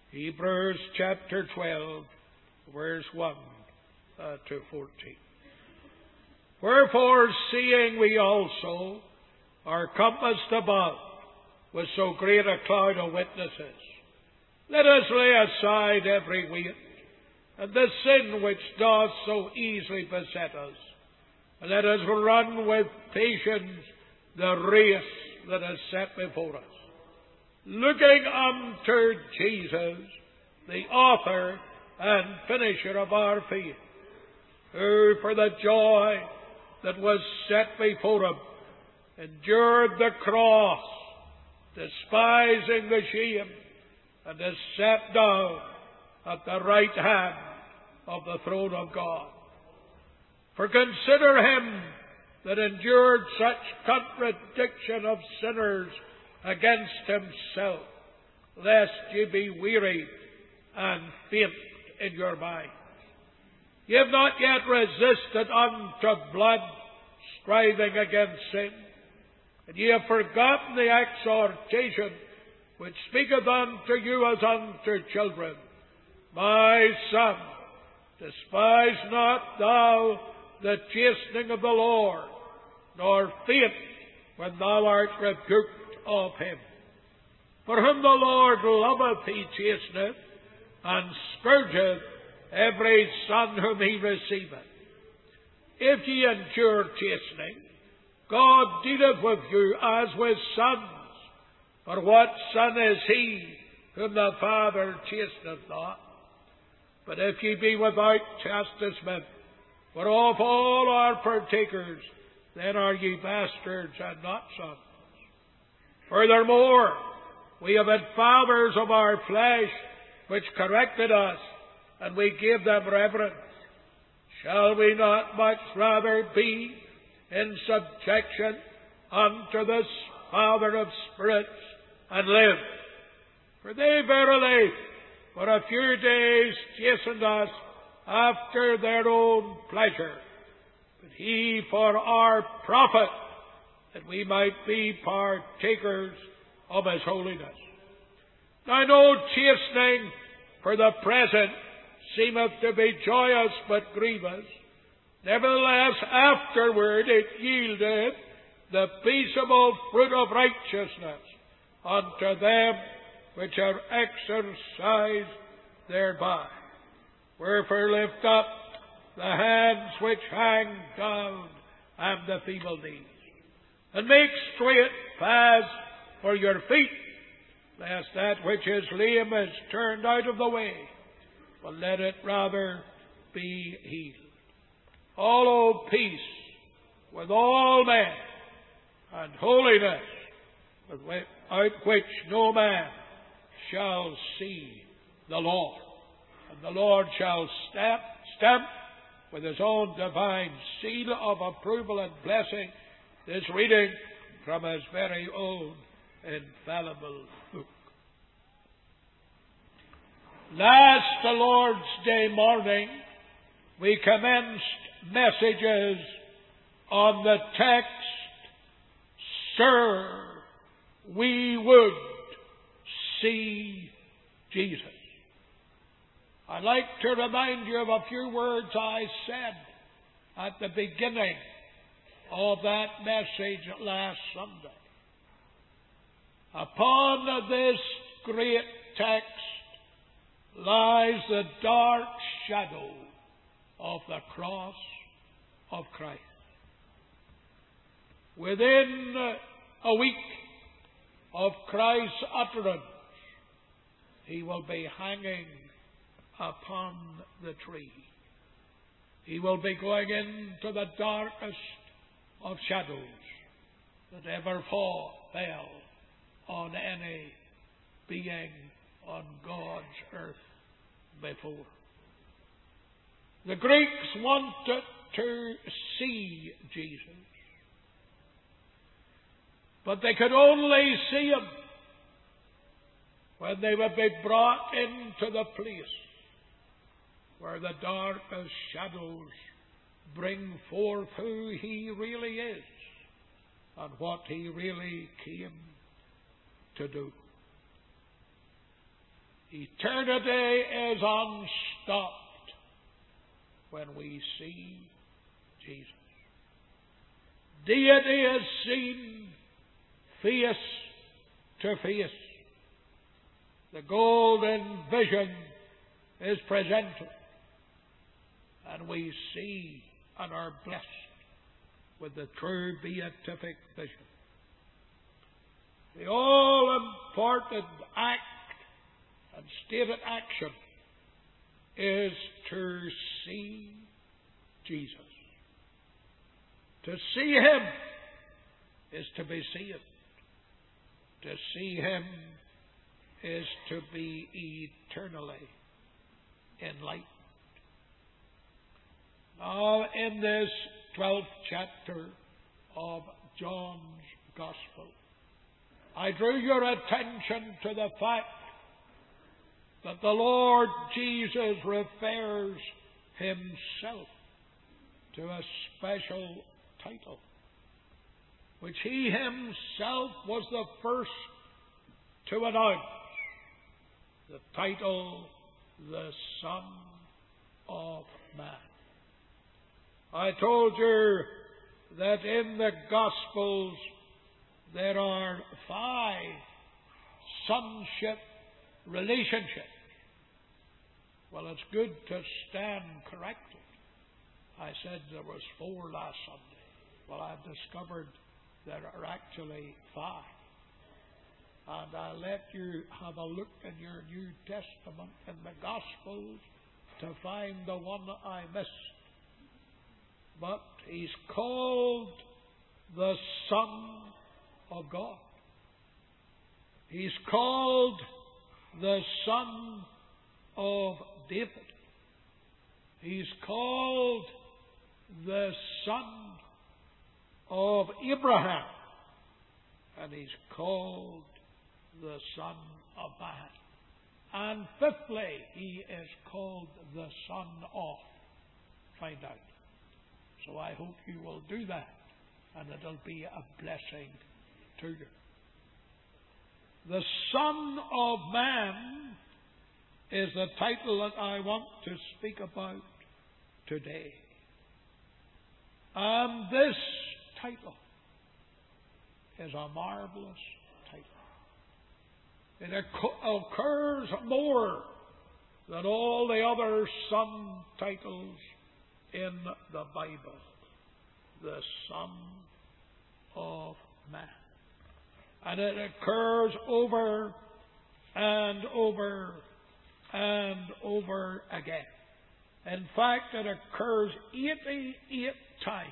Hebrews chapter 12, verse 1 to 14. Wherefore, seeing we also are compassed about with so great a cloud of witnesses, let us lay aside every weight, and the sin which doth so easily beset us, and let us run with patience the race that is set before us, looking unto Jesus, the author and finisher of our faith, who for the joy that was set before him endured the cross, despising the shame, and is set down at the right hand of the throne of God. For consider him that endured such contradiction of sinners against himself, lest ye be wearied and faint in your mind. Ye have not yet resisted unto blood, striving against sin, and ye have forgotten the exhortation which speaketh unto you as unto children. My son, despise not thou the chastening of the Lord, nor faint when thou art rebuked of him. For whom the Lord loveth he chasteneth, and scourgeth every son whom he receiveth. If ye endure chastening, God dealeth with you as with sons. For what son is he whom the Father chasteneth not? But if ye be without chastisement, whereof all are partakers, then are ye bastards and not sons. Furthermore, we have had fathers of our flesh which corrected us, and we gave them reverence. Shall we not much rather be in subjection unto this Father of spirits, and live? For they verily for a few days chastened us after their own pleasure, but he for our profit, that we might be partakers of his holiness. Now no chastening for the present seemeth to be joyous but grievous. Nevertheless afterward it yieldeth the peaceable fruit of righteousness unto them which are exercised thereby. Wherefore lift up the hands which hang down and the feeble knees, and make straight paths for your feet, lest that which is lame is turned out of the way, but let it rather be healed. Follow peace with all men, and holiness, without which no man shall see the Lord. And the Lord shall stamp with his own divine seal of approval and blessing this reading from his very own infallible book. Last Lord's Day morning, we commenced messages on the text, Sir, we would see Jesus. I'd like to remind you of a few words I said at the beginning of that message last Sunday. Upon this great text lies the dark shadow of the cross of Christ. Within a week of Christ's utterance, he will be hanging upon the tree. He will be going into the darkest of shadows that ever fell on any being on God's earth before. The Greeks wanted to see Jesus, but they could only see him when they would be brought into the place where the darkest shadows bring forth who he really is and what he really came to do. Eternity is unstopped when we see Jesus. Deity is seen face to face. The golden vision is presented, and we see and are blessed with the true beatific vision. The all-important act and stated action is to see Jesus. To see Him is to be saved. To see Him is to be eternally enlightened. Now, in this 12th chapter of John's Gospel, I drew your attention to the fact that the Lord Jesus refers Himself to a special title, which He Himself was the first to announce, the title, the Son of Man. I told you that in the Gospels there are 5 sonship relationships. Well, it's good to stand corrected. I said there was 4 last Sunday. Well, I've discovered there are actually 5. And I'll let you have a look in your New Testament in the Gospels to find the one I missed. But He's called the Son of God. He's called the Son of David. He's called the Son of Abraham. And He's called the Son of Man. And fifthly, He is called the Son of. Find out. So I hope you will do that, and it'll be a blessing to you. The Son of Man is the title that I want to speak about today. And this title is a marvelous title. It occurs more than all the other son titles in the Bible. The Son of Man. And it occurs over and over and over again. In fact, it occurs 88 times.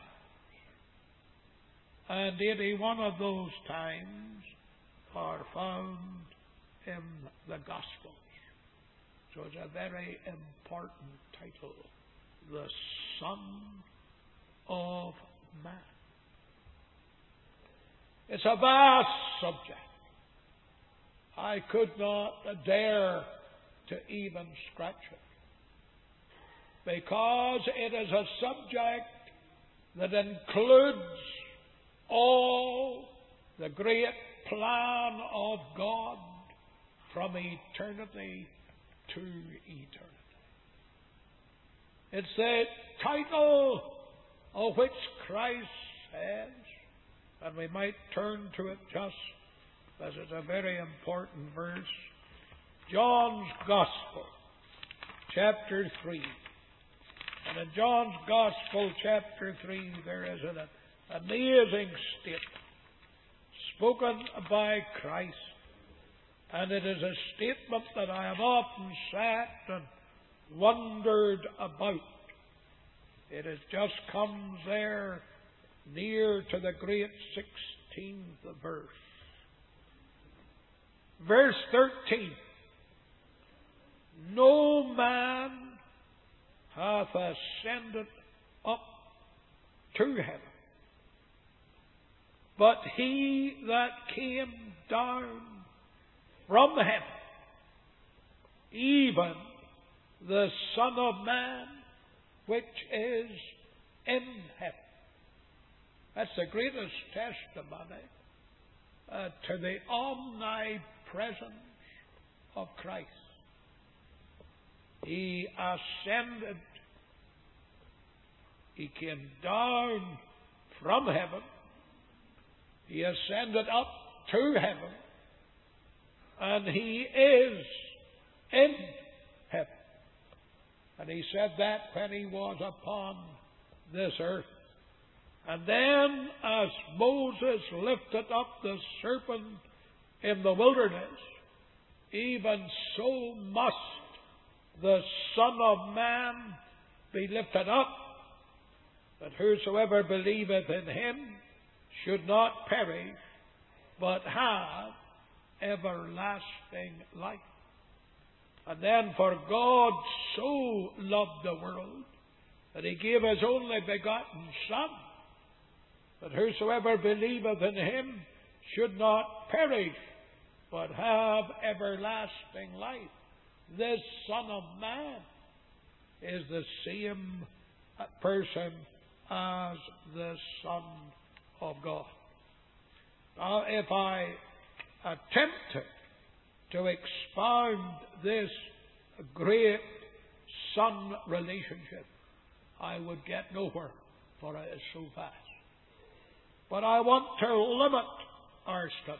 And 81 of those times are found in the Gospels. So it's a very important title. The Son of Man. It's a vast subject. I could not dare to even scratch it, because it is a subject that includes all the great plan of God from eternity to eternity. It's the title of which Christ says, and we might turn to it just as it's a very important verse, John's Gospel, chapter 3. And in John's Gospel, chapter 3, there is an amazing statement spoken by Christ. And it is a statement that I have often sat and wondered about. It has just comes there near to the great 16th verse. Verse 13. No man hath ascended up to heaven, but He that came down from heaven, even the Son of Man, which is in heaven. That's the greatest testimony to the omnipresence of Christ. He ascended. He came down from heaven. He ascended up to heaven. And He is in heaven. And He said that when He was upon this earth. And then, as Moses lifted up the serpent in the wilderness, even so must the Son of Man be lifted up, that whosoever believeth in Him should not perish, but have everlasting life. And then, for God so loved the world that He gave His only begotten Son, that whosoever believeth in Him should not perish, but have everlasting life. This Son of Man is the same person as the Son of God. Now, if I attempted to expound this great Son relationship, I would get nowhere, for it is so vast. But I want to limit our study.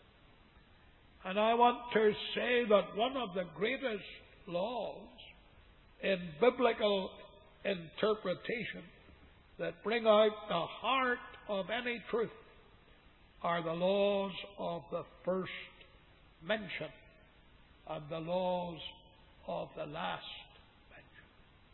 And I want to say that one of the greatest laws in biblical interpretation that bring out the heart of any truth are the laws of the first mention and the laws of the last mention.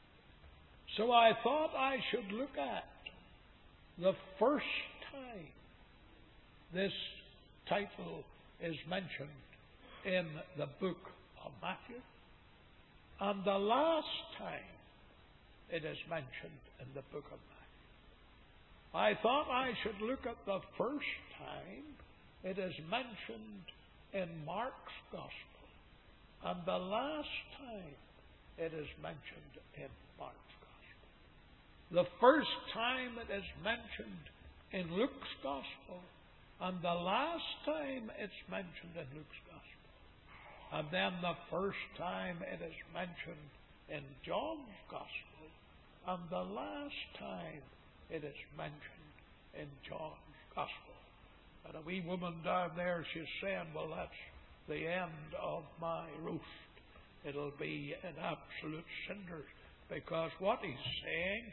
So I thought I should look at the first time this title is mentioned in the book of Matthew, and the last time it is mentioned in the book of Matthew. I thought I should look at the first time it is mentioned in Mark's Gospel, and the last time it is mentioned in Mark's Gospel. The first time it is mentioned in Luke's Gospel, and the last time it's mentioned in Luke's Gospel. And then the first time it is mentioned in John's Gospel, and the last time it is mentioned in John's Gospel. And a wee woman down there, she's saying, well, that's the end of my roast. It'll be in absolute cinders. Because what he's saying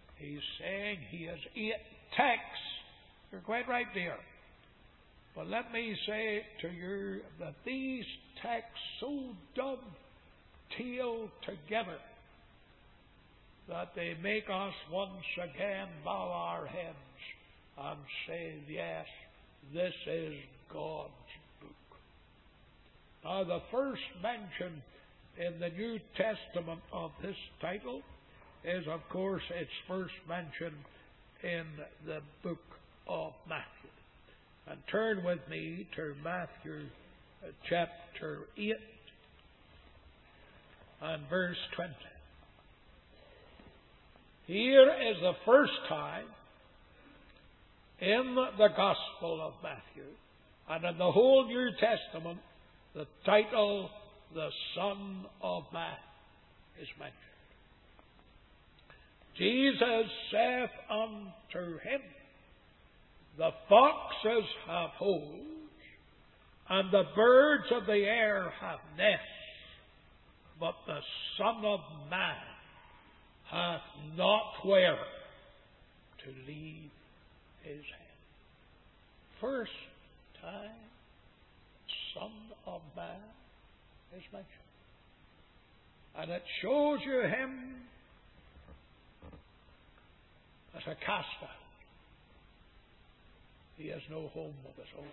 he has 8 texts. You're quite right, dear. But let me say to you that these texts so dovetail together that they make us once again bow our heads and say, yes, this is God's book. Now, the first mention in the New Testament of this title is, of course, its first mention in the book of Matthew. And turn with me to Matthew chapter 8 and verse 20. Here is the first time in the Gospel of Matthew and in the whole New Testament the title, the Son of Man, is mentioned. Jesus saith unto him, the foxes have holes, and the birds of the air have nests, but the Son of Man hath not where to leave his head. First time, Son of Man is mentioned. And it shows you him as a cast-out. He has no home of his own.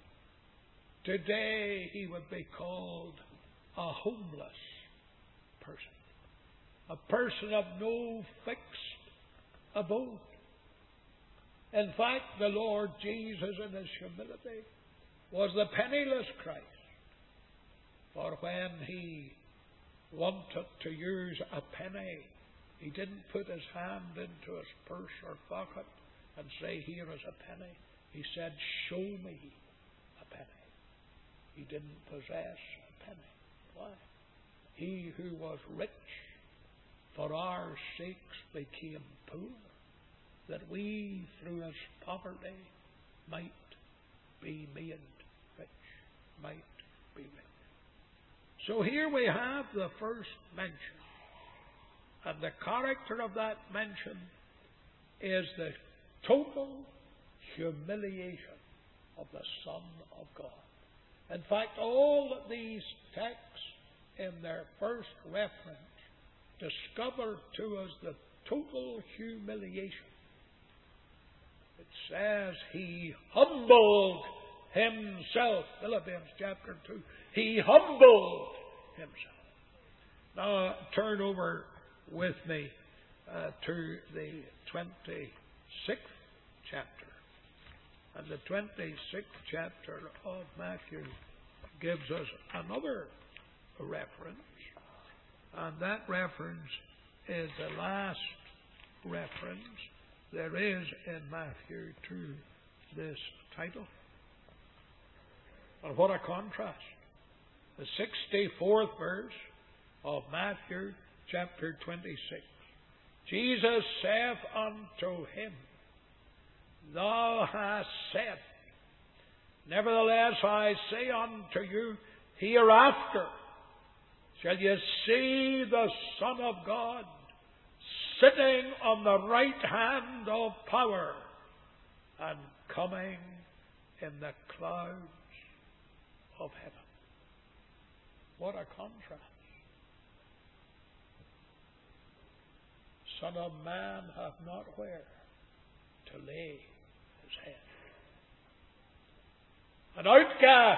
Today he would be called a homeless person. A person of no fixed abode. In fact, the Lord Jesus in his humility was the penniless Christ. For when he wanted to use a penny, he didn't put his hand into his purse or pocket and say, here is a penny. He said, show me a penny. He didn't possess a penny. Why? he who was rich for our sakes became poor, that we through his poverty might be made rich, might be rich. So here we have the first mention. And the character of that mention is the total humiliation of the Son of God. In fact, all these texts in their first reference discover to us the total humiliation. It says he humbled himself. Philippians chapter 2. He humbled himself. Now turn over with me to the 26th chapter. And the 26th chapter of Matthew gives us another reference. And that reference is the last reference there is in Matthew to this title. And what a contrast. The 64th verse of Matthew chapter 26. Jesus saith unto him, Thou hast said, nevertheless I say unto you, hereafter shall you see the Son of God sitting on the right hand of power and coming in the clouds of heaven. What a contrast. Son of Man hath not where to lay his head. An outcast,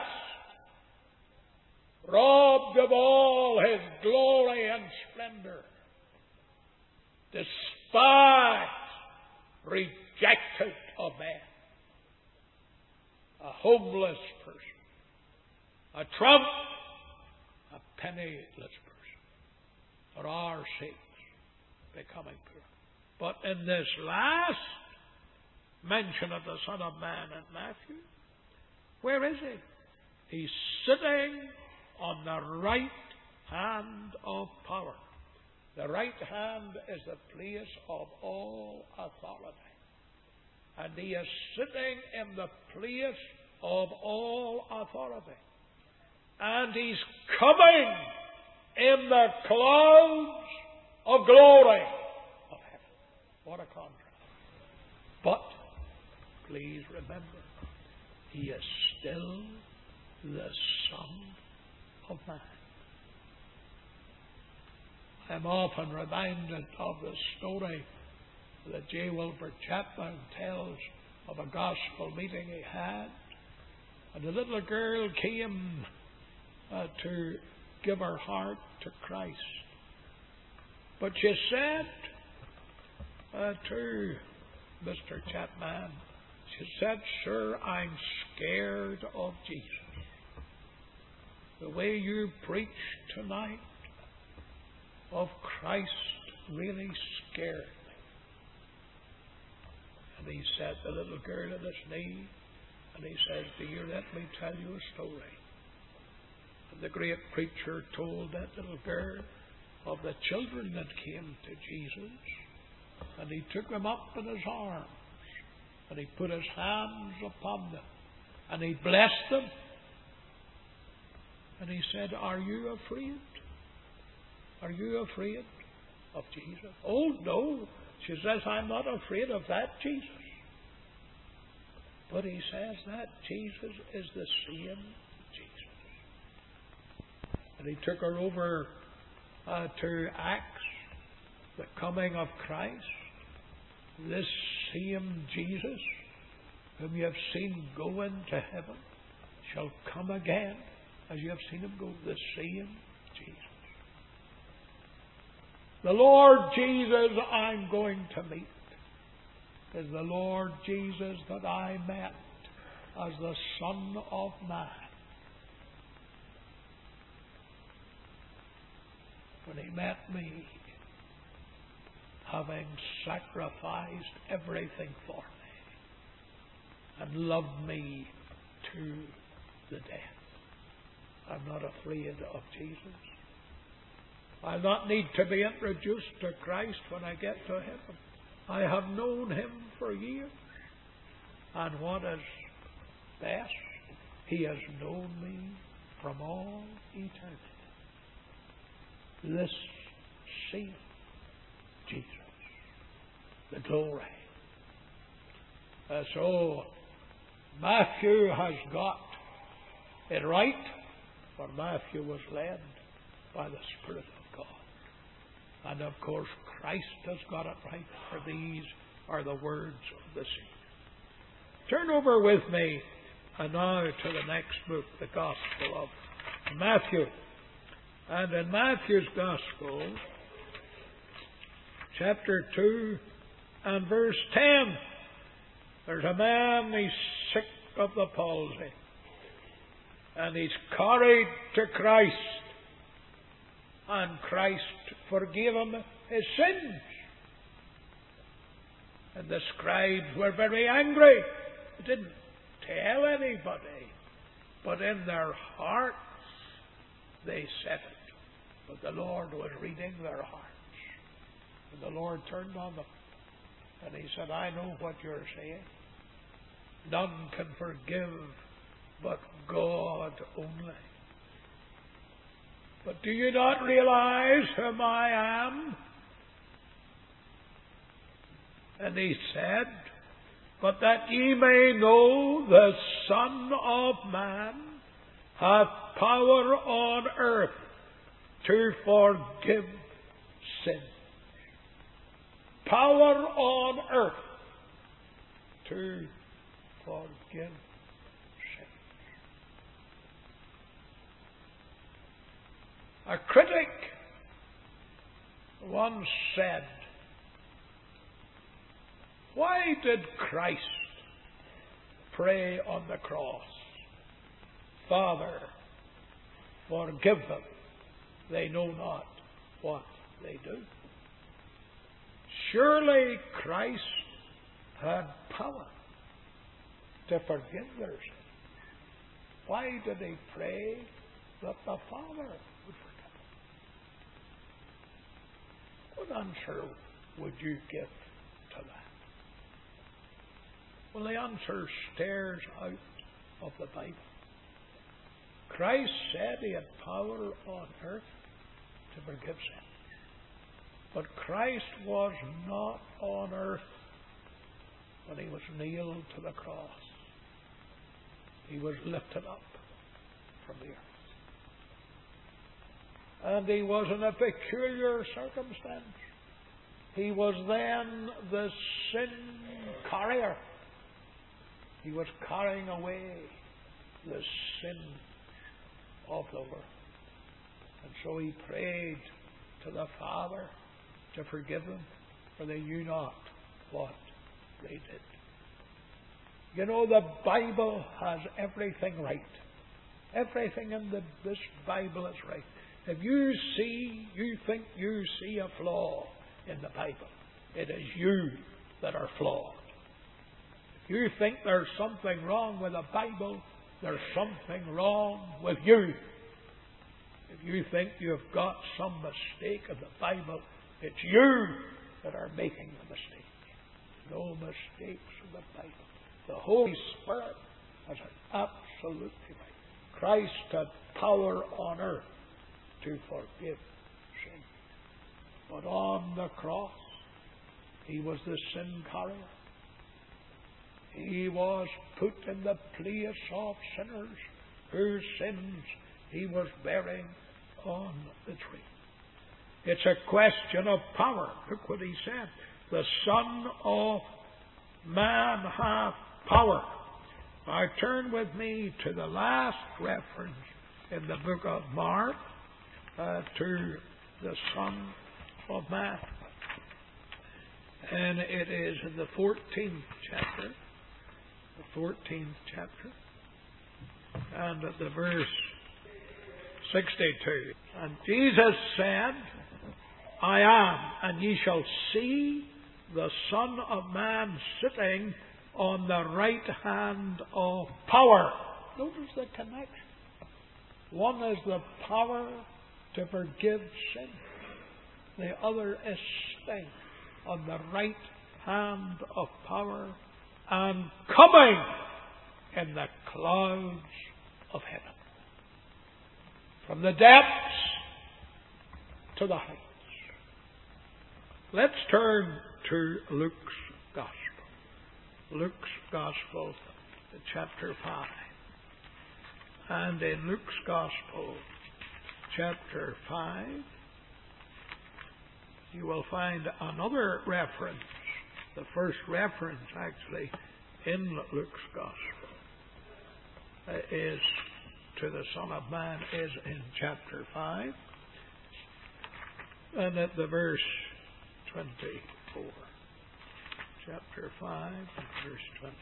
robbed of all his glory and splendor, despised, rejected of men, a homeless person, a trump, a penniless person, for our sakes becoming poor. But in this last mention of the Son of Man in Matthew, where is he? He's sitting on the right hand of power. The right hand is the place of all authority. And he is sitting in the place of all authority. And he's coming in the clouds of glory of heaven. What a contrast. But, please remember, he is still the Son of Man. I'm often reminded of the story that J. Wilbur Chapman tells of a gospel meeting he had. And a little girl came to give her heart to Christ. But she said to Mr. Chapman, she said, Sir, I'm scared of Jesus. The way you preach tonight of Christ really scared me. And he said, the little girl on his knee, and he says, Dear, let me tell you a story. And the great preacher told that little girl of the children that came to Jesus, and he took them up in his arms, and he put his hands upon them, and he blessed them, and he said, Are you afraid? Are you afraid of Jesus? Oh, no. She says, I'm not afraid of that Jesus. But he says that Jesus is the same Jesus. And he took her over to Acts, the coming of Christ. This same Jesus, whom you have seen go into heaven, shall come again as you have seen him go. The same Jesus. The Lord Jesus I'm going to meet is the Lord Jesus that I met as the Son of Man. When he met me, having sacrificed everything for me and loved me to the death. I'm not afraid of Jesus. I'll not need to be introduced to Christ when I get to heaven. I have known Him for years. And what is best, He has known me from all eternity. This same Jesus, the glory. So Matthew has got it right, for Matthew was led by the Spirit of God. And of course Christ has got it right, for these are the words of the Savior. Turn over with me now to the next book, the Gospel of Matthew. And in Matthew's Gospel, chapter 2 and verse 10, there's a man, he's sick of the palsy, and he's carried to Christ, and Christ forgave him his sins. And the scribes were very angry. They didn't tell anybody, but in their hearts they said it. But the Lord was reading their hearts. And the Lord turned on them, and He said, I know what you're saying. None can forgive but God only. But do you not realize whom I am? And He said, but that ye may know the Son of Man hath power on earth to forgive sin. Power on earth to forgive sin. A critic once said, why did Christ pray on the cross, Father, forgive them, they know not what they do? Surely Christ had power to forgive their sins. Why did He pray that the Father would forgive them? What answer would you give to that? Well, the answer stares out of the Bible. Christ said He had power on earth to forgive sin. But Christ was not on earth when He was nailed to the cross. He was lifted up from the earth. And He was in a peculiar circumstance. He was then the sin carrier. He was carrying away the sin of the world. And so He prayed to the Father to forgive them, for they knew not what they did. You know, the Bible has everything right. Everything in this Bible is right. If you think you see a flaw in the Bible, it is you that are flawed. If you think there's something wrong with the Bible, there's something wrong with you. If you think you've got some mistake in the Bible, it's you that are making the mistake. No mistakes in the Bible. The Holy Spirit has it absolutely right. Christ had power on earth to forgive sin. But on the cross, He was the sin carrier. He was put in the place of sinners whose sins He was bearing on the tree. It's a question of power. Look what He said. The Son of Man hath power. Now turn with me to the last reference in the book of Mark to the Son of Man. And it is in the 14th chapter. The 14th chapter. And at the verse 62. And Jesus said, I am, and ye shall see the Son of Man sitting on the right hand of power. Notice the connection. One is the power to forgive sin. the other is staying on the right hand of power and coming in the clouds of heaven. From the depths to the heights. Let's turn to Luke's Gospel. Luke's Gospel, chapter 5. And in Luke's Gospel, chapter 5, you will find another reference. The first reference, actually, in Luke's Gospel is to the Son of Man is in chapter 5 and at the verse 24. Chapter 5 and verse 20.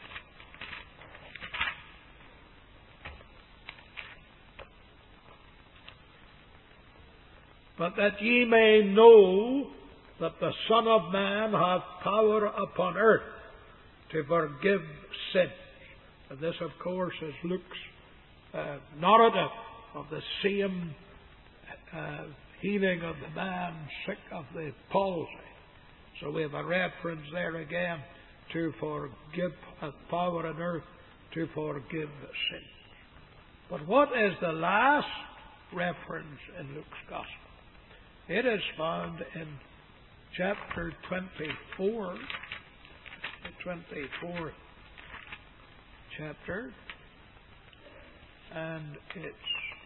But that ye may know that the Son of Man hath power upon earth to forgive sins. And this, of course, is Luke's narrative of the same healing of the man sick of the palsy. So we have a reference there again to forgive, power on earth to forgive sins. But what is the last reference in Luke's Gospel? It is found in chapter 24, the 24th chapter, and it's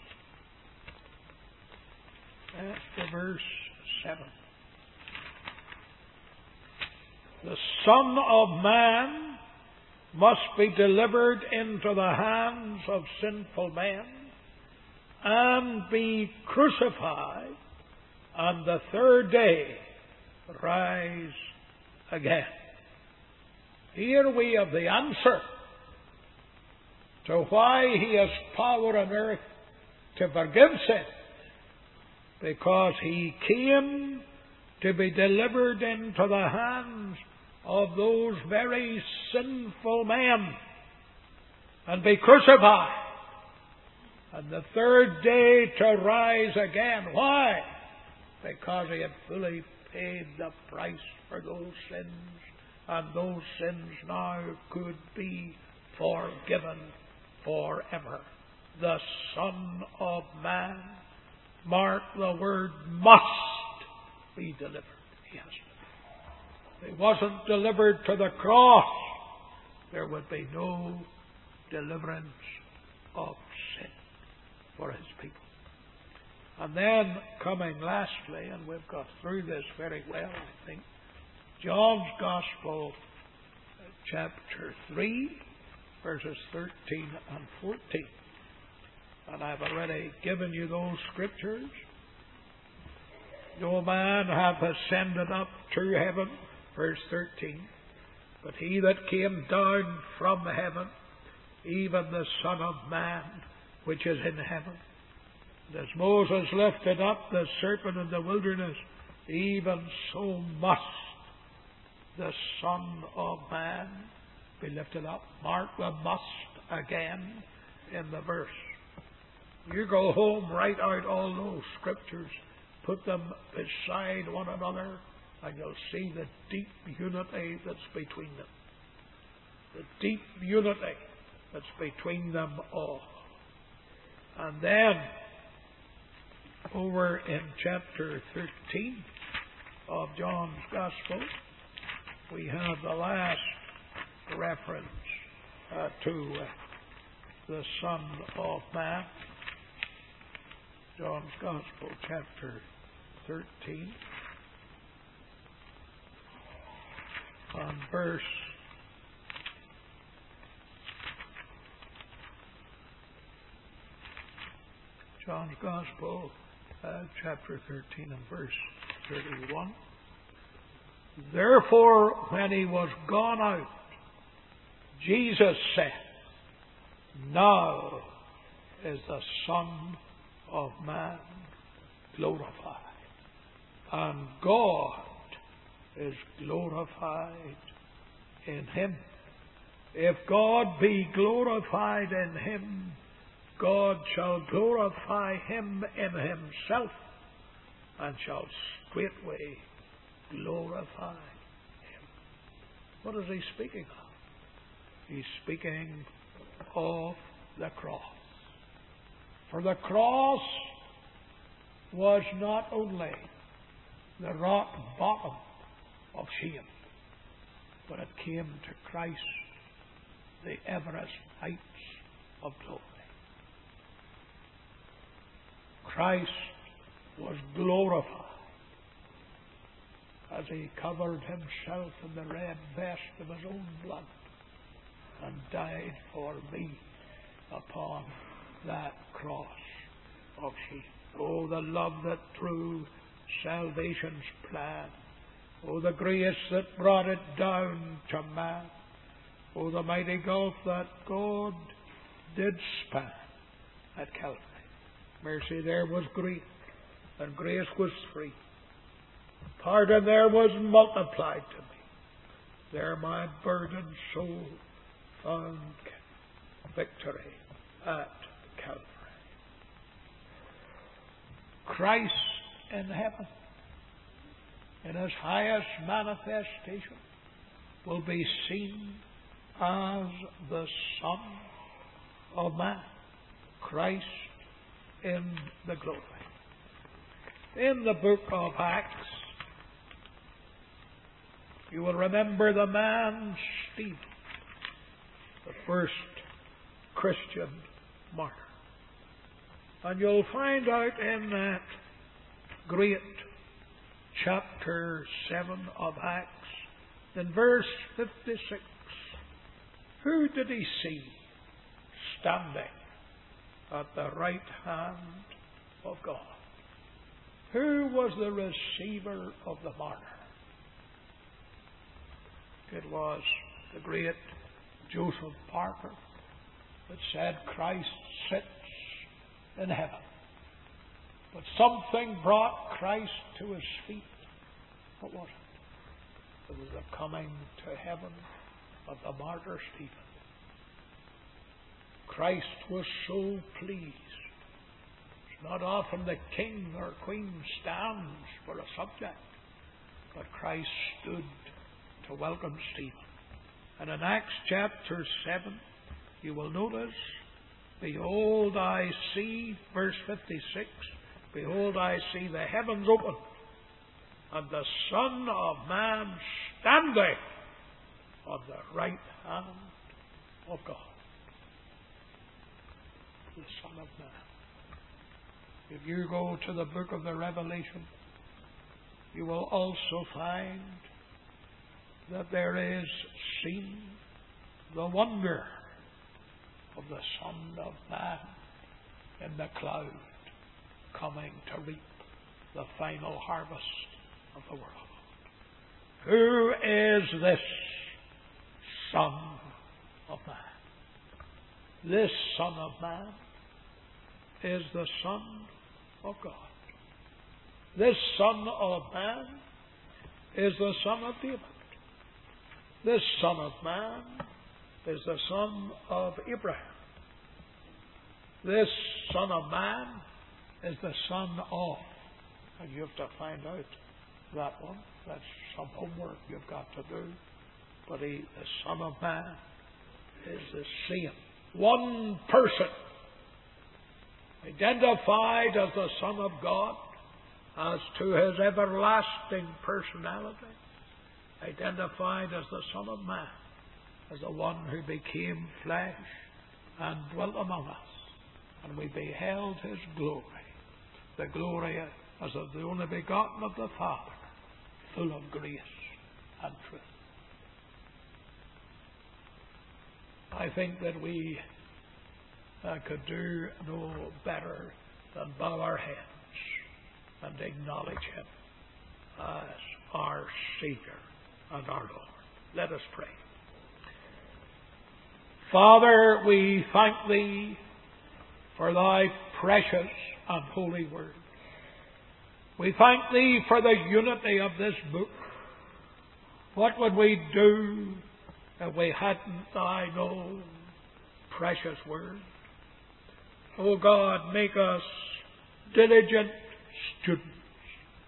at the verse 7. The Son of Man must be delivered into the hands of sinful men and be crucified, and the third day rise again. Here we have the answer to why He has power on earth to forgive sin. Because He came to be delivered into the hands of those very sinful men and be crucified, and the third day to rise again. Why? Because He had fully paid the price for those sins, and those sins now could be forgiven forever. The Son of Man, mark the word, must be delivered. Yes. If He wasn't delivered to the cross, there would be no deliverance of sin for His people. And then, coming lastly, and we've got through this very well, I think, John's Gospel, chapter 3, verses 13 and 14. And I've already given you those scriptures. No man hath ascended up to heaven, verse 13, but He that came down from heaven, even the Son of Man, which is in heaven. And as Moses lifted up the serpent in the wilderness, even so must the Son of Man be lifted up. Mark the must again in the verse. You go home, write out all those scriptures, put them beside one another, and you'll see the deep unity that's between them. The deep unity that's between them all. And then, over in chapter 13 of John's Gospel, we have the last reference to the Son of Man. John's Gospel, chapter 13, on verse 13 and verse 31. Therefore, when He was gone out, Jesus said, Now is the Son of Man glorified, and God is glorified in Him. If God be glorified in Him, God shall glorify Him in Himself, and shall straightway glorify him. What is he speaking of? He's speaking of the cross. For the cross was not only the rock bottom of shame, but it came to Christ, the Everest heights of glory. Christ was glorified as he covered himself in the red vest of his own blood and died for me upon that cross of shame. Oh, the love that drew salvation's plan. Oh, the grace that brought it down to man. Oh, the mighty gulf that God did span at Calvary. Mercy there was great, and grace was free. Pardon there was multiplied to me. There my burdened soul found victory at Calvary. Christ in heaven, in his highest manifestation, will be seen as the Son of Man. Christ in the glory. In the book of Acts, you will remember the man Stephen, the first Christian martyr. And you'll find out in that great chapter 7 of Acts, in verse 56, who did he see standing at the right hand of God? Who was the receiver of the martyr? It was the great Joseph Parker that said Christ sits in heaven. But something brought Christ to his feet. What was it? It was the coming to heaven of the martyr Stephen. Christ was so pleased. It's not often the king or queen stands for a subject, but Christ stood to welcome Stephen. And in Acts chapter 7, you will notice, behold, I see, verse 56, behold, I see the heavens open, and the Son of Man standing on the right hand of God. The Son of Man. If you go to the book of the Revelation, you will also find that there is seen the wonder of the Son of Man in the cloud, coming to reap the final harvest of the world. Who is this Son of Man? This Son of Man is the Son of God. This Son of Man is the Son of David. This Son of Man is the Son of Abraham. This Son of Man is the Son of, and you have to find out that one. That's some homework you've got to do. But the Son of Man is the same. One person, identified as the Son of God, as to his everlasting personality, identified as the Son of Man, as the one who became flesh and dwelt among us, and we beheld his glory, the glory as of the only begotten of the Father, full of grace and truth. I think that we could do no better than bow our heads and acknowledge him as our Savior and our Lord. Let us pray. Father, we thank thee for thy precious and holy word. We thank thee for the unity of this book. What would we do if we hadn't thine own precious word? O God, make us diligent students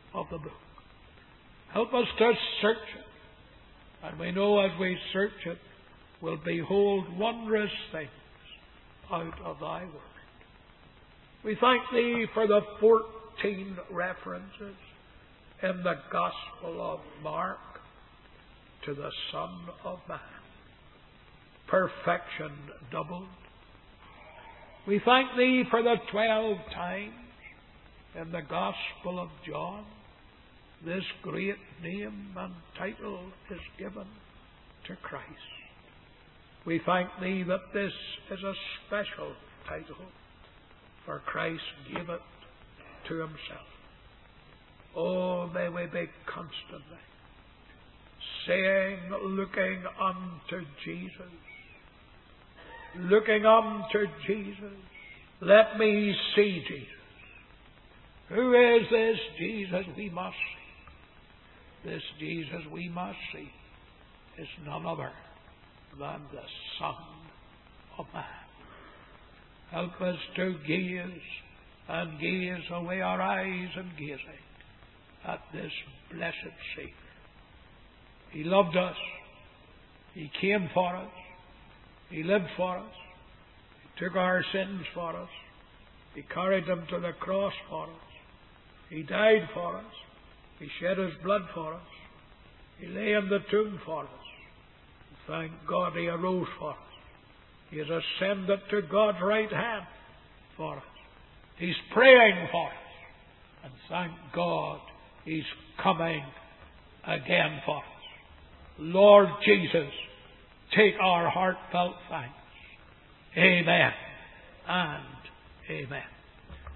of the book. Help us to search it. And we know as we search it, we'll behold wondrous things out of thy word. We thank thee for the 14 references in the Gospel of Mark to the Son of Man. Perfection doubled. We thank thee for the 12 times in the Gospel of John this great name and title is given to Christ. We thank thee that this is a special title, for Christ gave it to himself. Oh, may we be constantly saying, looking unto Jesus, looking unto Jesus, let me see Jesus. Who is this Jesus we must see? This Jesus we must see is none other than the Son of Man. Help us to gaze and gaze away our eyes and gazing at this blessed Savior. He loved us. He came for us. He lived for us. He took our sins for us. He carried them to the cross for us. He died for us. He shed his blood for us. He lay in the tomb for us. Thank God he arose for us. He has ascended to God's right hand for us. He's praying for us. And thank God he's coming again for us. Lord Jesus, take our heartfelt thanks. Amen and amen.